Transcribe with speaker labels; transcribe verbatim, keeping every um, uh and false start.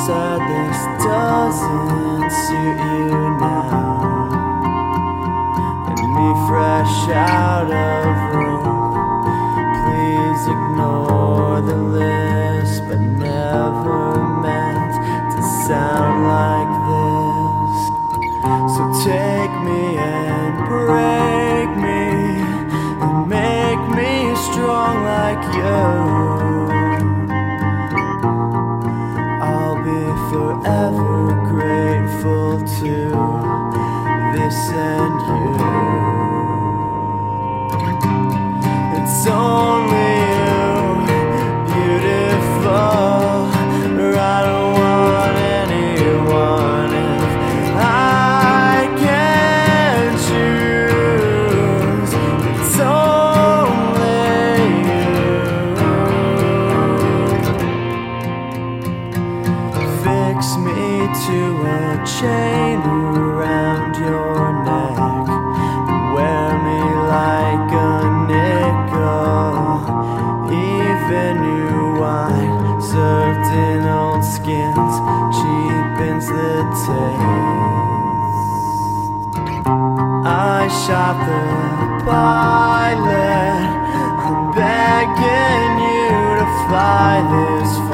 Speaker 1: said this doesn't suit you now. And me fresh out of rope, please ignore the list, but never meant to sound like this. So take me and break me and make me strong like you. Forever grateful to this and you. It's only you, beautiful, or I don't want anyone. If I can choose, it's only you. Fix me to a chain around your neck, wear me like a nickel. Even new wine served in old skins cheapens the taste. I shot the pilot, I'm begging you to fly this